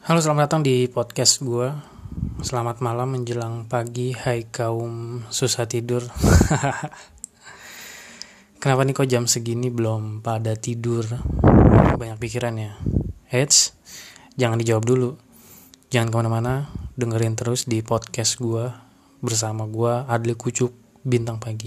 Halo, selamat datang di podcast gue. Selamat malam menjelang pagi, hai kaum susah tidur. Kenapa nih kok jam segini belum pada tidur? Banyak pikiran ya. Eits, jangan dijawab dulu. Jangan kemana-mana, dengerin terus di podcast gue bersama gue, Adli Kucuk, Bintang Pagi.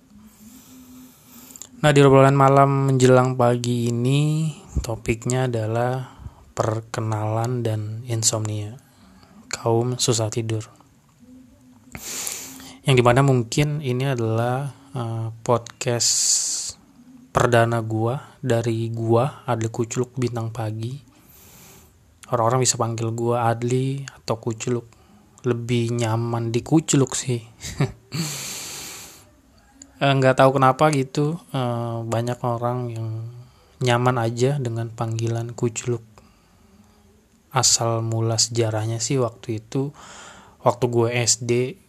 Nah, di obrolan malam menjelang pagi ini, topiknya adalah perkenalan dan insomnia, kaum susah tidur. Yang dimana mungkin ini adalah podcast perdana gua dari gua Adli Kuculuk Bintang Pagi. Orang-orang bisa panggil gua Adli atau Kuculuk, lebih nyaman di Kuculuk sih. Nggak tahu kenapa gitu, banyak orang yang nyaman aja dengan panggilan Kuculuk. Asal mula sejarahnya sih waktu gue SD,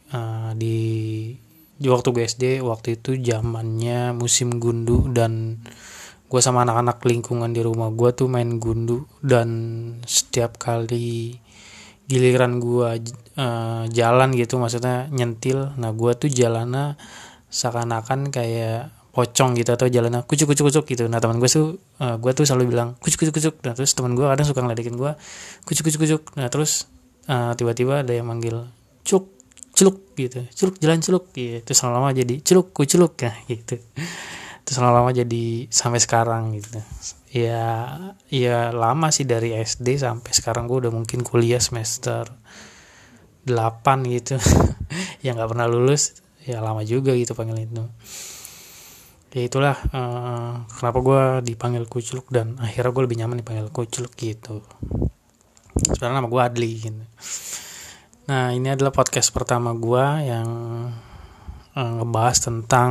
waktu itu zamannya musim gundu, dan gue sama anak-anak lingkungan di rumah gue tuh main gundu. Dan setiap kali giliran gue jalan gitu, maksudnya nyentil, nah gue tuh jalannya seakan-akan kayak pocong gitu, atau jalannya kucuk gitu. Nah teman gue tuh selalu bilang kucuk. Nah terus teman gue kadang suka ngeledekin gue kucuk. Nah terus tiba-tiba ada yang manggil celuk gitu, celuk, jalan celuk gitu. Terus lama-lama jadi celuk kuculuk ya gitu. Terus lama-lama jadi sampai sekarang gitu. Ya lama sih, dari SD sampai sekarang. Gue udah mungkin kuliah semester 8 gitu. Ya nggak pernah lulus. Ya lama juga gitu panggil itu. Ya itulah kenapa gue dipanggil Kuculuk, dan akhirnya gue lebih nyaman dipanggil Kuculuk gitu. Sebenarnya nama gue Adli gitu. Nah, ini adalah podcast pertama gue yang ngebahas tentang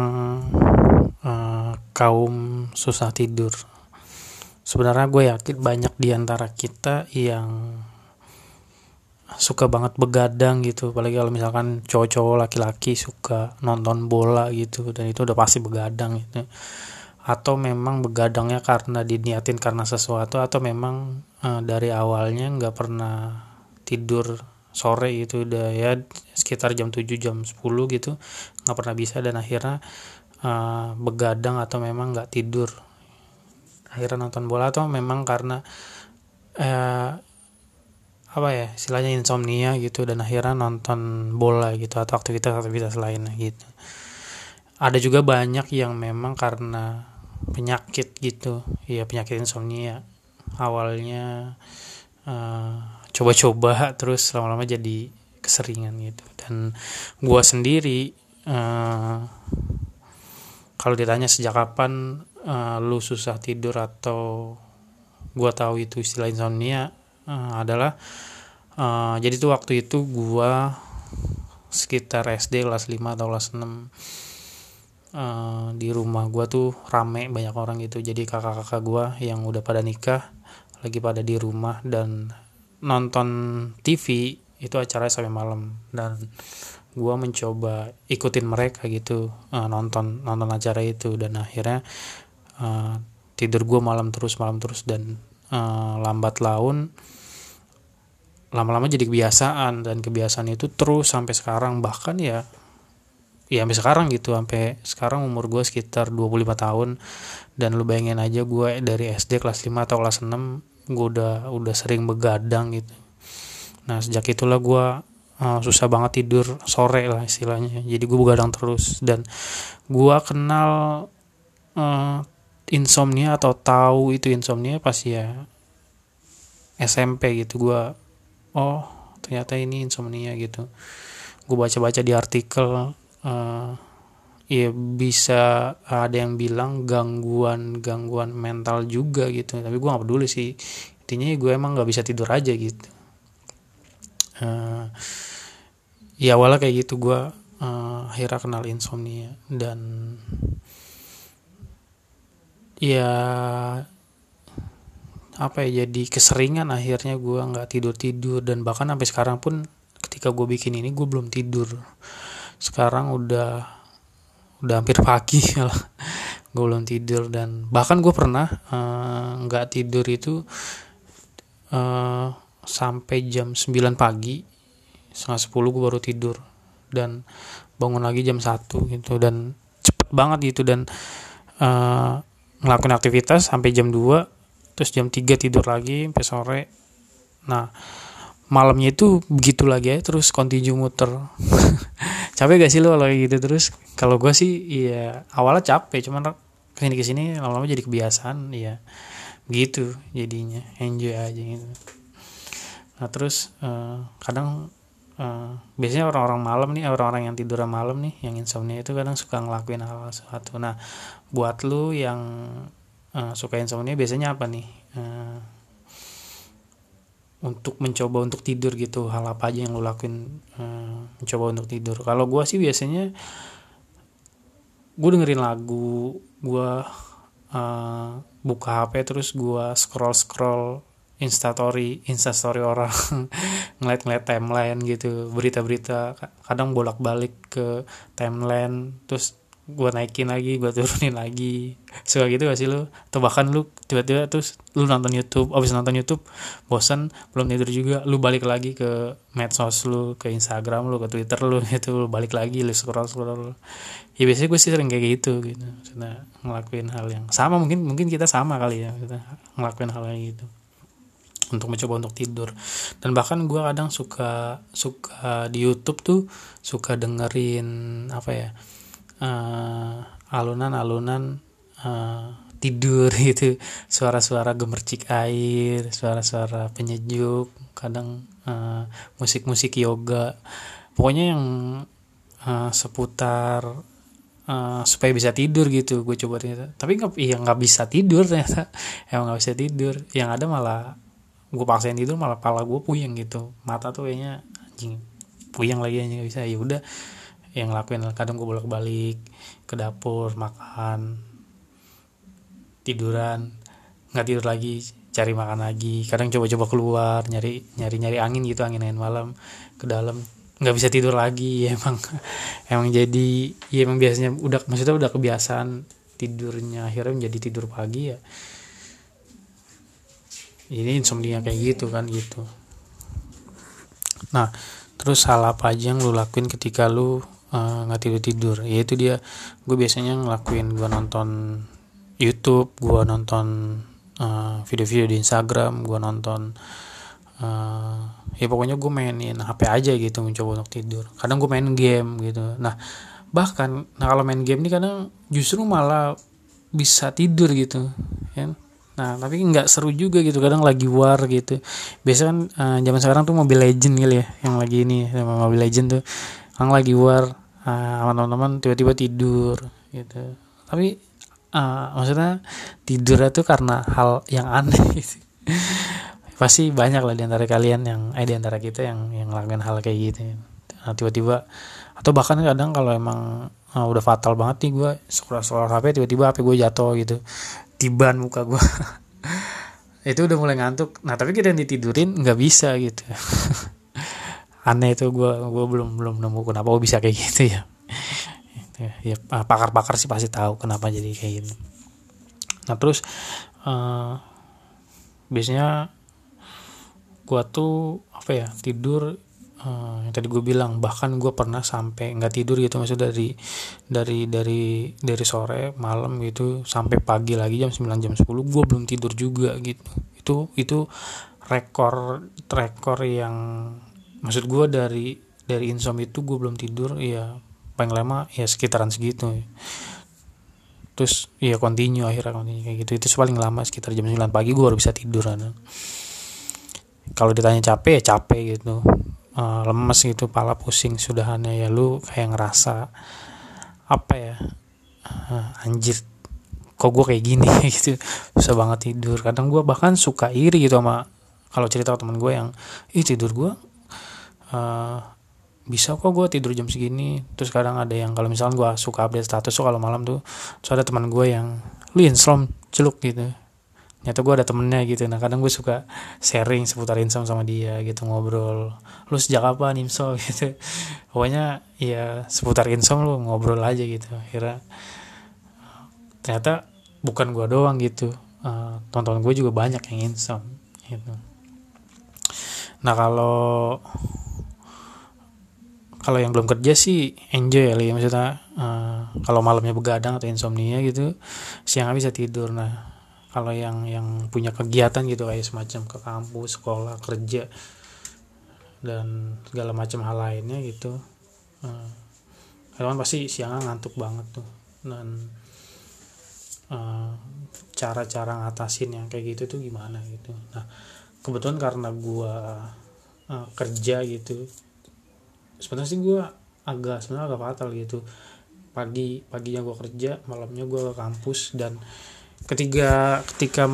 kaum susah tidur. Sebenarnya gue yakin banyak di antara kita yang suka banget begadang gitu, apalagi kalau misalkan cowok-cowok laki-laki suka nonton bola gitu, dan itu udah pasti begadang gitu. Atau memang begadangnya karena diniatin karena sesuatu, atau memang dari awalnya nggak pernah tidur sore gitu, udah ya sekitar jam 7 jam 10 gitu nggak pernah bisa, dan akhirnya begadang, atau memang nggak tidur akhirnya nonton bola, atau memang karena istilahnya insomnia gitu, dan akhirnya nonton bola gitu, atau aktivitas lainnya gitu. Ada juga banyak yang memang karena penyakit gitu, ya penyakit insomnia. Awalnya coba-coba, terus lama-lama jadi keseringan gitu. Dan gua sendiri kalau ditanya sejak kapan lu susah tidur atau gua tahu itu istilah insomnia, adalah jadi tuh waktu itu gua sekitar SD kelas 5 atau kelas 6. Di rumah gua tuh rame banyak orang gitu. Jadi kakak-kakak gua yang udah pada nikah lagi pada di rumah, dan nonton TV itu acaranya sampai malam, dan gua mencoba ikutin mereka gitu, nonton acara itu, dan akhirnya tidur gua malam terus, dan lambat laun lama-lama jadi kebiasaan, dan kebiasaan itu terus sampai sekarang. Bahkan ya sampai sekarang gitu, sampai sekarang umur gue sekitar 25 tahun, dan lu bayangin aja gue dari SD kelas 5 atau kelas 6 gue udah sering begadang gitu. Nah sejak itulah gue susah banget tidur sore lah istilahnya, jadi gue begadang terus. Dan gue kenal insomnia, atau tahu itu insomnia pas ya SMP gitu. Gue ternyata ini insomnia gitu. Gue baca-baca di artikel, ya bisa ada yang bilang gangguan mental juga gitu, tapi gue nggak peduli sih. Intinya gue emang nggak bisa tidur aja gitu. Ya awalnya kayak gitu gue akhirnya kenal insomnia, dan ya jadi keseringan akhirnya gue nggak tidur. Dan bahkan sampai sekarang pun ketika gue bikin ini gue belum tidur. Sekarang udah hampir pagi lah gue belum tidur. Dan bahkan gue pernah nggak tidur itu sampai jam 9 pagi, setengah 10 gue baru tidur, dan bangun lagi jam 1 gitu, dan cepet banget gitu, dan ngelakuin aktivitas sampai jam 2, terus jam 3 tidur lagi sampai sore. Nah, malamnya itu begitu lagi ya, terus continue muter. Capek gak sih lo kalau gitu terus? Kalau gue sih iya awalnya capek, cuman kesini lama-lama jadi kebiasaan ya, gitu jadinya enjoy aja gitu. Nah terus kadang biasanya orang-orang yang tidur malam nih, yang insomnia itu kadang suka ngelakuin hal sesuatu. Nah buat lu yang suka insomnia biasanya apa nih, untuk mencoba untuk tidur gitu, hal apa aja yang lu lakuin mencoba untuk tidur? Kalau gue sih biasanya gue dengerin lagu, gue buka HP, terus gue scroll instastory orang, ngeliat timeline gitu, berita-berita, kadang bolak-balik ke timeline, terus gue naikin lagi, gue turunin lagi, suka gitu gak sih lu? Atau bahkan lu tiba-tiba terus lu nonton YouTube, abis nonton YouTube bosan belum tidur juga, lu balik lagi ke medsos lu, ke Instagram lu, ke Twitter lu gitu, lu balik lagi, lu scroll. Ya biasanya gue sih sering kayak gitu maksudnya ngelakuin hal yang sama, mungkin kita sama kali ya, kita ngelakuin hal yang gitu untuk mencoba untuk tidur. Dan bahkan gue kadang suka di YouTube tuh suka dengerin apa ya, alunan tidur gitu, suara-suara gemercik air, suara-suara penyejuk, kadang musik-musik yoga, pokoknya yang seputar supaya bisa tidur gitu. Gue coba ternyata, tapi nggak bisa tidur ternyata. Emang nggak bisa tidur, yang ada malah gue paksain tidur malah kepala gue puyeng gitu, mata tuh kayaknya anjing puyeng lagi aja, nggak bisa. Ya udah, yang ngelakuin kadang gue bolak-balik ke dapur, makan, tiduran, nggak tidur lagi, cari makan lagi, kadang coba-coba keluar nyari angin gitu, angin malam ke dalam, nggak bisa tidur lagi ya. Emang jadi ya, emang biasanya maksudnya udah kebiasaan tidurnya, akhirnya menjadi tidur pagi ya. Ini insomnia kayak gitu kan gitu. Nah terus hal apa aja yang lu lakuin ketika lu nggak tidur? Ya itu dia, gue biasanya ngelakuin, gue nonton YouTube, gue nonton video-video di Instagram, gue nonton ya pokoknya gue mainin HP aja gitu, mencoba untuk tidur. Kadang gue main game gitu. Nah kalau main game nih kadang justru malah bisa tidur gitu kan. Nah tapi nggak seru juga gitu, kadang lagi war gitu. Biasanya kan zaman sekarang tuh Mobile Legend kali ya, yang lagi ini sama Mobile Legend tuh, yang lagi war sama teman-teman, tiba-tiba tidur gitu. Tapi maksudnya tidur itu karena hal yang aneh gitu. Pasti banyak lah di antara kalian di antara kita yang ngelakuin hal kayak gitu. Nah, tiba-tiba, atau bahkan kadang kalau emang udah fatal banget nih, gue scroll HP, tiba-tiba HP gue jatuh gitu, tiban muka gue. Itu udah mulai ngantuk. Nah tapi kita yang ditidurin nggak bisa gitu. Aneh itu, gue belum nemu kenapa gue bisa kayak gitu ya. Ya pakar-pakar sih pasti tahu kenapa jadi kayak gitu. Nah terus biasanya gue tuh apa ya, tidur yang tadi gue bilang, bahkan gue pernah sampai nggak tidur gitu, maksudnya dari sore malam gitu sampai pagi lagi jam 9 jam 10 gue belum tidur juga gitu. Itu rekor yang, maksud gue dari insomnia itu gue belum tidur ya paling lama ya sekitaran segitu. Terus ya continue kayak gitu. Itu paling lama sekitar jam 9 pagi gue baru bisa tidur. Kalau ditanya capek ya capek gitu, lemes gitu, pala pusing sudahannya ya, lu kayak ngerasa apa ya, anjir kok gue kayak gini gitu, susah banget tidur. Kadang gue bahkan suka iri gitu sama, kalau cerita ke teman gue yang tidur gue bisa kok gue tidur jam segini. Terus kadang ada yang, kalau misalnya gue suka update status tuh kalau malam tuh, terus ada teman gue yang lu insom celuk gitu, nyata gue ada temennya gitu. Nah kadang gue suka sharing seputar insom sama dia gitu, ngobrol, lu sejak kapan insom gitu, pokoknya ya seputar insom lu ngobrol aja gitu. Akhirnya ternyata bukan gue doang gitu, tonton gue juga banyak yang insom gitu. Nah kalau yang belum kerja sih enjoy ya, maksudnya kalau malamnya begadang atau insomnia gitu, siang bisa tidur. Nah kalau yang punya kegiatan gitu kayak semacam ke kampus, sekolah, kerja dan segala macam hal lainnya gitu, kan pasti siang ngantuk banget tuh. Dan cara-cara ngatasin yang kayak gitu tuh gimana gitu. Nah kebetulan karena gue kerja gitu, sebenarnya sih gue sebenarnya agak fatal gitu. Paginya gue kerja, malamnya gue ke kampus. Dan ketika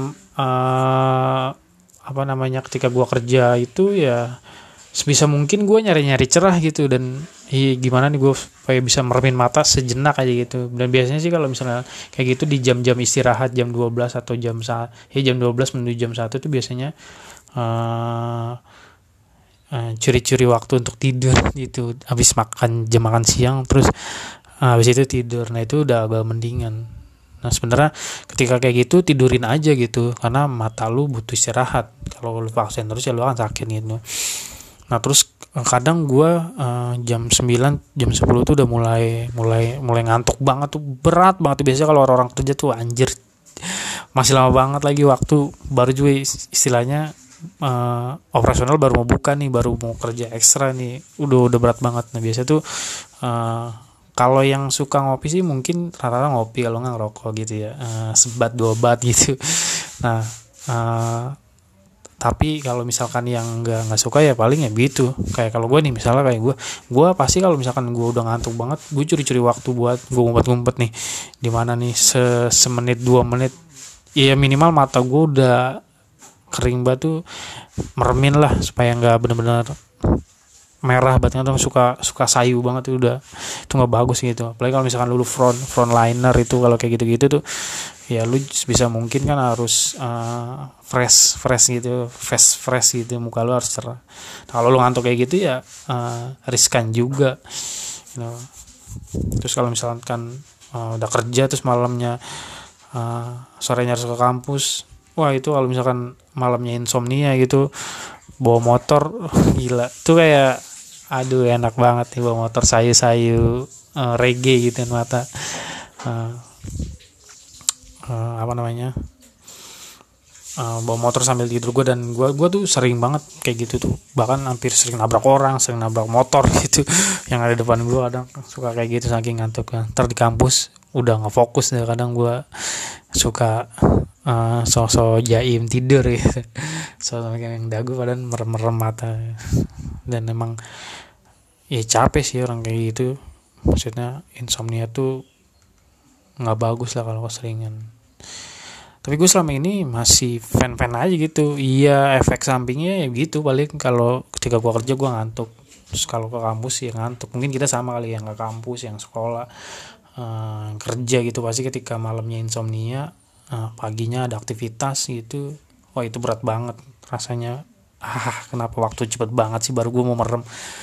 ketika gue kerja itu ya sebisa mungkin gue nyari cerah gitu. Dan gimana nih gue supaya bisa meremin mata sejenak aja gitu. Dan biasanya sih kalau misalnya kayak gitu di jam-jam istirahat, jam 12 atau jam 12 menuju jam 1 tuh biasanya curi-curi waktu untuk tidur gitu. Habis jam makan siang terus habis itu tidur. Nah itu udah agak mendingan. Nah sebenarnya ketika kayak gitu tidurin aja gitu, karena mata lu butuh istirahat. Kalau lu paksain terus ya lu akan sakit gitu. Nah terus kadang gue jam 9 jam 10 tuh udah mulai ngantuk banget tuh, berat banget tuh. Biasanya kalau orang kerja tuh anjir masih lama banget lagi waktu, baru juga istilahnya operasional baru mau buka nih, baru mau kerja ekstra nih, udah berat banget. Nah biasa tuh kalau yang suka ngopi sih mungkin rata-rata ngopi, kalau nggak ngerokok gitu ya, sebat 2 bat gitu. Nah tapi kalau misalkan yang nggak suka ya paling ya gitu. Kayak kalau gue nih misalnya kayak gue pasti kalau misalkan gue udah ngantuk banget, gue curi-curi waktu buat gue ngumpet-ngumpet nih di mana nih, semenit 2 menit ya minimal mata gue udah kering banget tuh, mermin lah supaya nggak bener-bener merah banget tuh, suka sayu banget tuh, udah itu nggak bagus gitu. Apalagi kalau misalkan lu frontliner itu, kalau kayak gitu-gitu tuh ya lu bisa mungkin kan harus fresh gitu, fresh gitu, muka lu harus cerah. Nah, kalau lu ngantuk kayak gitu ya riskan juga you. Terus kalau misalkan udah kerja terus malamnya sorenya harus ke kampus, wah itu kalau misalkan malamnya insomnia gitu, bawa motor gila tuh kayak aduh enak banget nih bawa motor sayu-sayu reggae gitu mata bawa motor sambil tidur gue. Dan gue tuh sering banget kayak gitu tuh, bahkan hampir sering nabrak orang, sering nabrak motor gitu yang ada depan gue. Kadang suka kayak gitu saking ngantuk kan. Ntar di kampus udah nggak fokus deh, kadang gue suka sosok jaim tidur gitu, sosok yang dagu padahal merem mata. Dan emang ya capek sih orang kayak gitu, maksudnya insomnia tuh nggak bagus lah kalau keseringan. Tapi gue selama ini masih fan aja gitu. Iya efek sampingnya ya gitu, paling kalau ketika gue kerja gue ngantuk, terus kalau ke kampus ya ngantuk. Mungkin kita sama kali, yang ke kampus, yang sekolah, kerja gitu, pasti ketika malamnya insomnia, paginya ada aktivitas gitu, wah itu berat banget rasanya. Kenapa waktu cepet banget sih, baru gue mau merem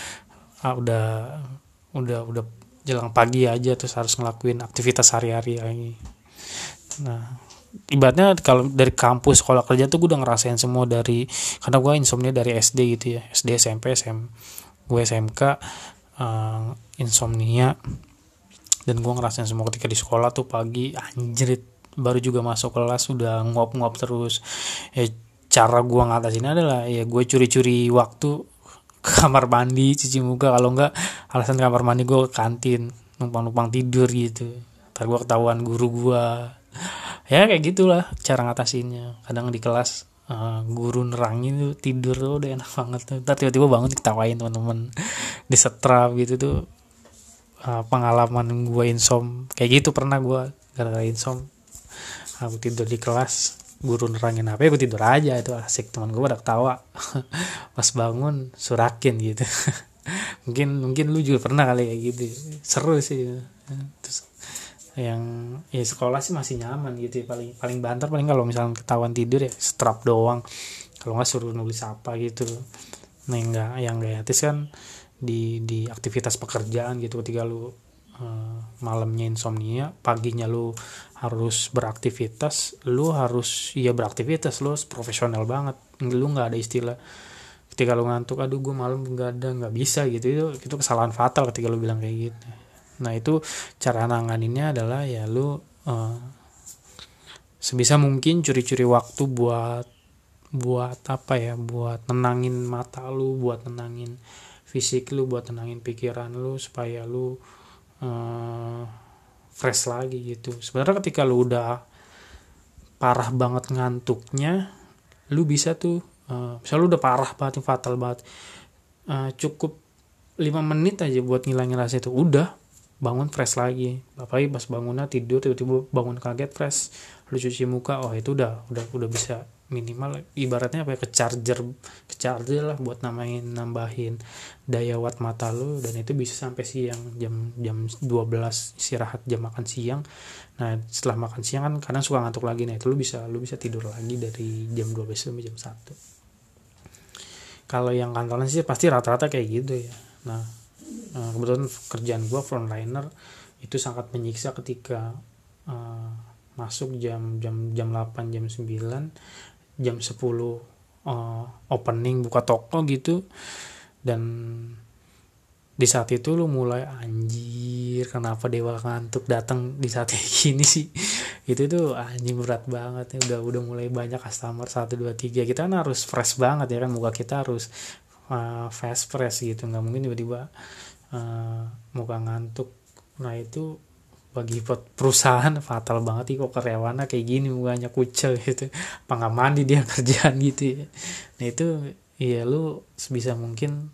udah jelang pagi aja, terus harus ngelakuin aktivitas sehari-hari lagi. Nah ibaratnya kalau dari kampus, sekolah, kerja tuh gue udah ngerasain semua, karena gue insomnia dari SD gitu ya, SD, SMP, gue SMK insomnia. Dan gue ngerasain semua ketika di sekolah tuh pagi anjrit, baru juga masuk kelas udah nguap terus ya. Cara gue ngatasin adalah ya gue curi-curi waktu ke kamar mandi cuci muka, kalau enggak alasan kamar mandi gue ke kantin numpang tidur gitu, ntar gue ketahuan guru gue. Ya kayak gitulah cara ngatasinnya. Kadang di kelas guru nerangin tuh tidur tuh udah enak banget tuh, ntar tiba-tiba bangun diketawain teman-teman disetrap gitu tuh. Pengalaman gue insom kayak gitu pernah gue, gara-gara insom aku tidur di kelas, guru nerangin apa ya gue tidur aja, itu asik, teman gue udah ketawa pas bangun surakin gitu. mungkin lu juga pernah kali kayak gitu, seru sih. Terus yang ya sekolah sih masih nyaman gitu ya, paling banter paling kalau misalnya ketahuan tidur ya strap doang, kalau nggak suruh nulis apa gitu. Nah yang nggak etis kan di aktivitas pekerjaan gitu, ketika lu malamnya insomnia, paginya lu harus beraktivitas, lu harus profesional banget. Lu nggak ada istilah ketika lu ngantuk, aduh gue malam nggak bisa gitu, itu kesalahan fatal ketika lu bilang kayak gitu. Nah itu cara nanganinnya adalah ya lu sebisa mungkin curi-curi waktu buat apa ya, buat nenangin mata lu, buat nenangin fisik lu, buat nenangin pikiran lu, supaya lu fresh lagi gitu. Sebenarnya ketika lu udah parah banget ngantuknya, lu bisa tuh misal lu udah parah banget, fatal banget, cukup 5 menit aja buat ngilangin rasa itu, udah bangun fresh lagi. Apalagi pas bangunnya tidur tiba-tiba bangun kaget fresh, lu cuci muka, oh itu udah bisa minimal ibaratnya apa ya, ke charger lah buat nambahin daya watt mata lu, dan itu bisa sampai siang jam 12 istirahat, jam makan siang. Nah setelah makan siang kan kadang suka ngantuk lagi, nah itu lu bisa tidur lagi dari jam 12 sampai jam 1. Kalau yang kantoran sih pasti rata-rata kayak gitu ya. Nah kebetulan kerjaan gue frontliner, itu sangat menyiksa ketika masuk jam 8, jam 9, jam 10 opening buka toko gitu, dan di saat itu lu mulai anjir kenapa dewa ngantuk datang di saat kayak gini sih. Itu tuh anjing berat banget ya, udah mulai banyak customer 1 2 3, kita kan harus fresh banget ya kan, muka kita harus fast fresh gitu, nggak mungkin tiba-tiba muka ngantuk. Nah itu bagi perusahaan fatal banget sih, kok karyawannya kayak gini mukanya kucel gitu, apa nggak mandi dia kerjaan gitu ya. Nah itu ya lu sebisa mungkin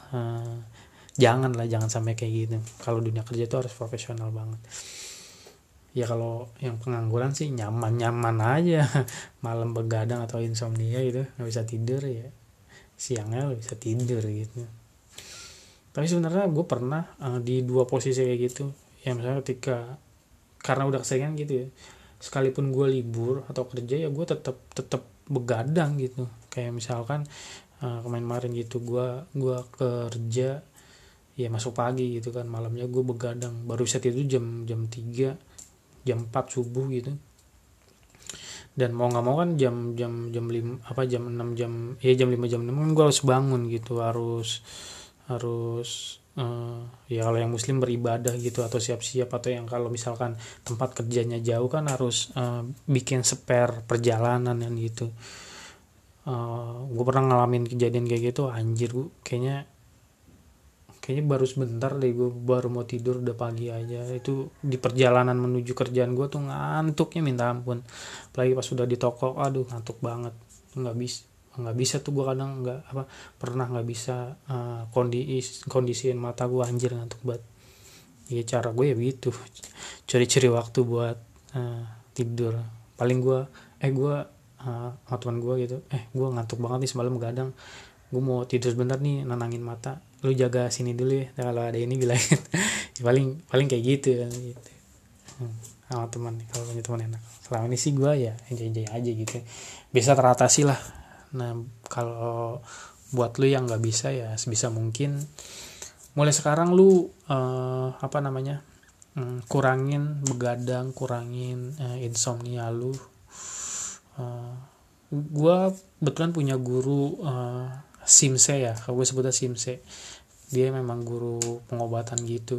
jangan sampai kayak gitu. Kalau dunia kerja itu harus profesional banget ya. Kalau yang pengangguran sih nyaman aja malam begadang atau insomnia gitu, nggak bisa tidur ya, siangnya lu bisa tidur gitu. Tapi sebenarnya gue pernah di 2 posisi kayak gitu ya. Misalnya ketika karena udah keseringan gitu ya, sekalipun gue libur atau kerja ya gue tetap begadang gitu. Kayak misalkan kemarin gitu gue kerja ya masuk pagi gitu kan, malamnya gue begadang, baru bisa tidur jam 3, jam 4 subuh gitu. Dan mau nggak mau kan jam 5 apa jam 6 jam 5 jam 6 kan gue harus bangun gitu, harus ya kalau yang muslim beribadah gitu atau siap-siap, atau yang kalau misalkan tempat kerjanya jauh kan harus bikin spare perjalanan kan gitu. Gue pernah ngalamin kejadian kayak gitu, anjir gue kayaknya baru sebentar deh, gue baru mau tidur udah pagi aja. Itu di perjalanan menuju kerjaan gue tuh ngantuknya minta ampun, apalagi pas sudah di toko, aduh ngantuk banget, nggak bisa tuh gue kadang pernah nggak bisa kondisiin mata gue, anjir ngantuk banget ya. Cara gue ya begitu, cari waktu buat tidur. Paling gue sama teman gue gitu, gue ngantuk banget nih semalam begadang, gue mau tidur sebentar nih, nenangin mata, lu jaga sini dulu ya, kalau ada ini bilangin. Ya, paling kayak gitu kan gitu. Sama teman, kalau punya teman enak. Selama ini sih gue ya enjoy aja gitu, bisa teratasi lah. Nah kalau buat lu yang nggak bisa ya sebisa mungkin mulai sekarang lu kurangin begadang, kurangin insomnia lu. Gue kebetulan punya guru Simse ya, kalau gue sebutnya Simse, dia memang guru pengobatan gitu.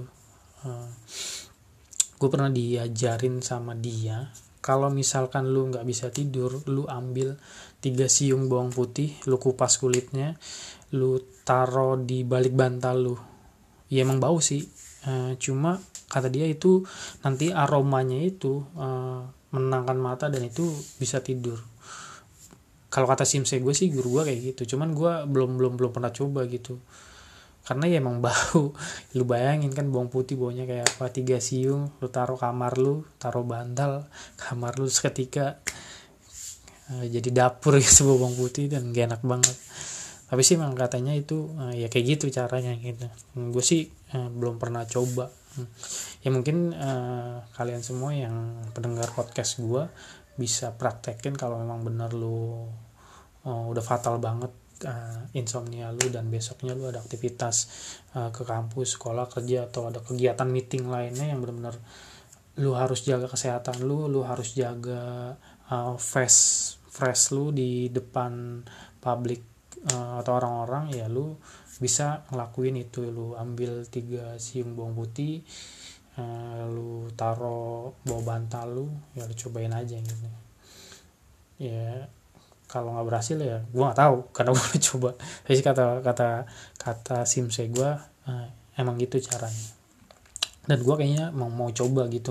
Gue pernah diajarin sama dia, kalau misalkan lu nggak bisa tidur, lu ambil 3 siung bawang putih, lu kupas kulitnya, lu taro di balik bantal lu. Ya emang bau sih, cuma kata dia itu nanti aromanya itu menenangkan mata dan itu bisa tidur. Kalau kata Simse gue sih, guru gue kayak gitu, cuman gue belum pernah coba gitu, karena ya emang bau. Lu bayangin kan bawang putih baunya kayak apa, 3 siung lu taruh kamar lu, taruh bantal kamar lu, seketika jadi dapur gitu bawang putih, dan gak enak banget. Tapi sih emang katanya itu ya kayak gitu caranya gitu. Gue sih belum pernah coba. Ya mungkin kalian semua yang pendengar podcast gue bisa praktekin kalau memang benar lu udah fatal banget insomnia lu, dan besoknya lu ada aktivitas ke kampus, sekolah, kerja, atau ada kegiatan meeting lainnya yang benar-benar lu harus jaga kesehatan lu harus jaga fresh lu di depan public atau orang-orang, ya lu bisa ngelakuin itu. Lu ambil 3 siung bawang putih, lu taruh bawah bantal lu, ya lu cobain aja gitu. Ya kalau nggak berhasil ya gue nggak tahu karena gue udah coba. Tapi kata simse gue, emang gitu caranya. Dan gue kayaknya mau coba gitu,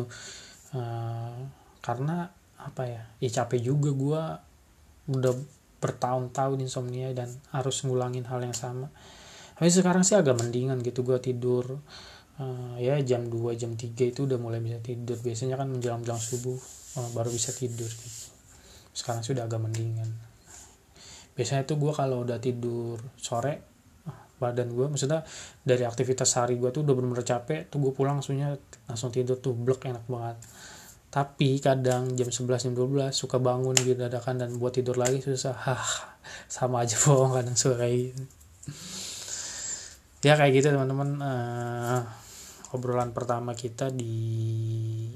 karena apa ya, capek juga gue udah bertahun-tahun insomnia dan harus ngulangin hal yang sama. Tapi sekarang sih agak mendingan gitu, gue tidur ya jam 2 jam 3 itu udah mulai bisa tidur. Biasanya kan menjelang subuh baru bisa tidur gitu. Sekarang sih udah agak mendingan. Biasanya tuh gue kalau udah tidur sore, badan gue, maksudnya dari aktivitas hari gue tuh udah bener-bener capek tuh, gue pulang langsung tidur tuh blek, enak banget. Tapi kadang jam 11 jam 12 suka bangun gitu dadakan dan buat tidur lagi susah. Sama aja bohong, kadang suka kayak gitu. Ya kayak gitu teman-teman, obrolan pertama kita di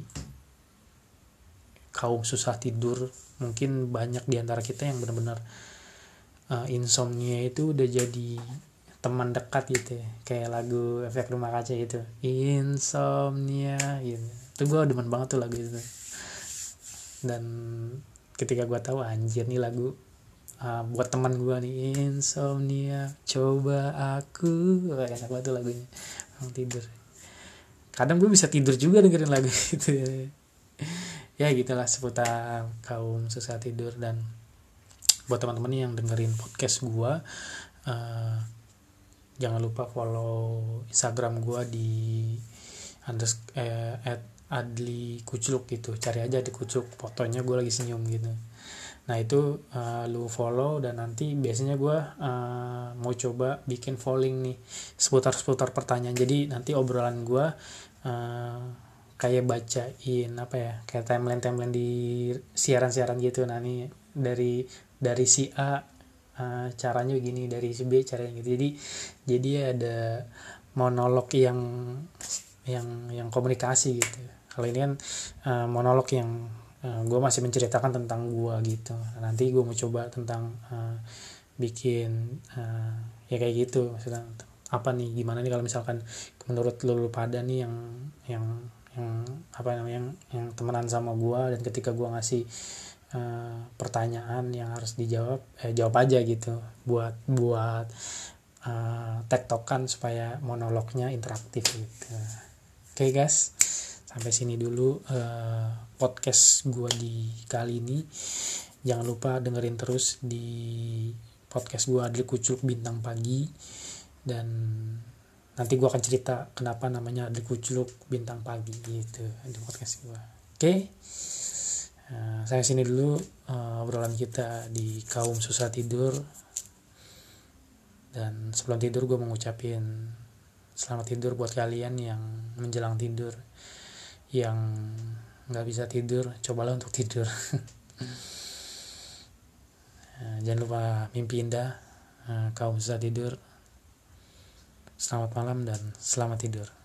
kaum susah tidur. Mungkin banyak di antara kita yang benar-benar insomnia itu udah jadi teman dekat gitu ya, kayak lagu Efek Rumah Kaca gitu, insomnia gitu. Itu gue demen banget tuh lagu itu. Dan ketika gue tahu anjir nih lagu buat teman gue nih, insomnia coba aku, enak banget tuh lagunya, orang tidur. Kadang gue bisa tidur juga dengerin lagu itu ya gitulah seputar kaum susah tidur. Dan buat teman-teman yang dengerin podcast gue, jangan lupa follow Instagram gue di @adli kucluk gitu, cari aja di kucluk, fotonya gue lagi senyum gitu. Nah itu lu follow, dan nanti biasanya gue mau coba bikin polling nih seputar pertanyaan. Jadi nanti obrolan gue kayak bacain apa ya, kayak timeline di siaran gitu. Nah ini dari si A caranya begini, dari si B caranya gitu. Jadi ada monolog yang komunikasi gitu. Kalau ini kan monolog yang gue masih menceritakan tentang gue gitu. Nanti gue mau coba tentang bikin ya kayak gitu, maksudnya apa nih, gimana nih kalau misalkan menurut lu pada nih yang apa namanya, yang temenan sama gue, dan ketika gue ngasih pertanyaan yang harus dijawab, jawab aja gitu, buat tektokan supaya monolognya interaktif gitu. Oke guys, sampai sini dulu podcast gue di kali ini. Jangan lupa dengerin terus di podcast gue Adli Kucluk Bintang Pagi, dan nanti gue akan cerita kenapa namanya Adli Kucluk Bintang Pagi gitu di podcast gue. Oke. Sampai sini dulu obrolan kita di kaum susah tidur. Dan sebelum tidur gue mau ngucapin selamat tidur buat kalian yang menjelang tidur. Yang gak bisa tidur, cobalah untuk tidur. Jangan lupa mimpi indah, kaum susah tidur. Selamat malam dan selamat tidur.